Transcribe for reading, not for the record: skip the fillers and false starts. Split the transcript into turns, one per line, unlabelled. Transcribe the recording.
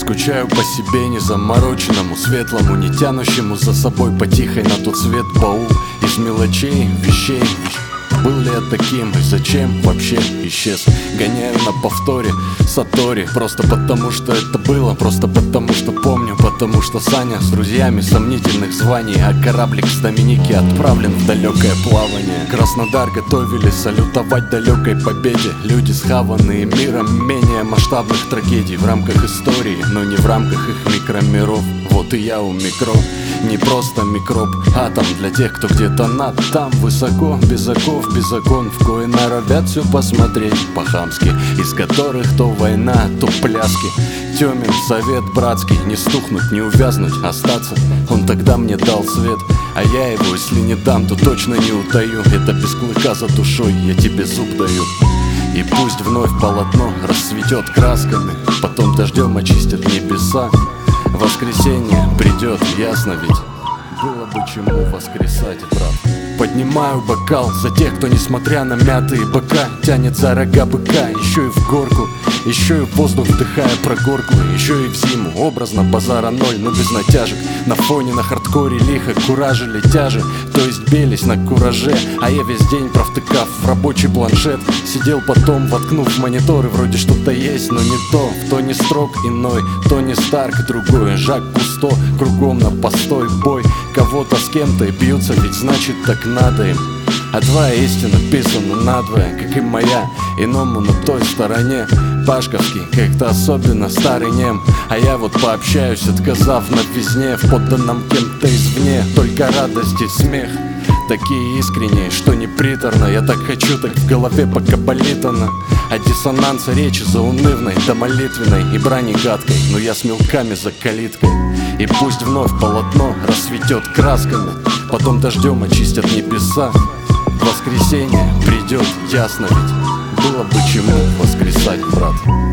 Скучаю по себе незамороченному, светлому, не тянущему за собой потихой на тот свет баул из мелочей, вещей. Был ли я таким и зачем вообще исчез? Гоняю на повторе Сатори, просто потому что это было, просто потому что помню, потому что Саня с друзьями сомнительных званий, а кораблик с Доминики отправлен в далекое плавание. Краснодар готовили салютовать далекой победе. Люди, схаванные миром менее масштабных трагедий, в рамках истории, но не в рамках их микромиров. Вот и я у микро, не просто микроб, атом для тех, кто где-то над, там высоко, без оков, без закон, в кое норовят все посмотреть по-хамски, из которых то война, то пляски. Тёмин совет братский, не стухнуть, не увязнуть, остаться. Он тогда мне дал свет, а я его, если не дам, то точно не утаю. Это без клыка за душой, я тебе зуб даю. И пусть вновь полотно расцветет красками, потом дождем очистят небеса. Воскресенье придет, ясно ведь, было бы чему воскресать, брат. Поднимаю бокал за тех, кто, несмотря на мятые бока, тянет за рога быка. Еще и в горку, еще и в воздух вдыхая прогорклый, еще и в зиму, образно базара ноль, но без натяжек. На фоне, на хардкоре лихо куражили тяжи, то есть белись на кураже. А я весь день, провтыкав в рабочий планшет, сидел потом, воткнув в мониторы. Вроде что-то есть, но не то. В тоне строк иной, Тони Старк другой, Жак Кусто, кругом на постой бой. Кого-то с кем-то и бьются, ведь значит так надо им. А твоя истина писана надвое, как и моя, иному на той стороне. Пашковский, как-то особенно старый нем. А я вот пообщаюсь, отказав новизне, в подданном кем-то извне. Только радость и смех такие искренние, что не приторно. Я так хочу, так в голове пока болит она. А диссонанс речи заунывной да молитвенной и брани гадкой, но я с мелками за калиткой. И пусть вновь полотно расцветет красками, потом дождем очистят небеса. Воскресенье придет, ясно ведь, было бы чему воскресать, брат.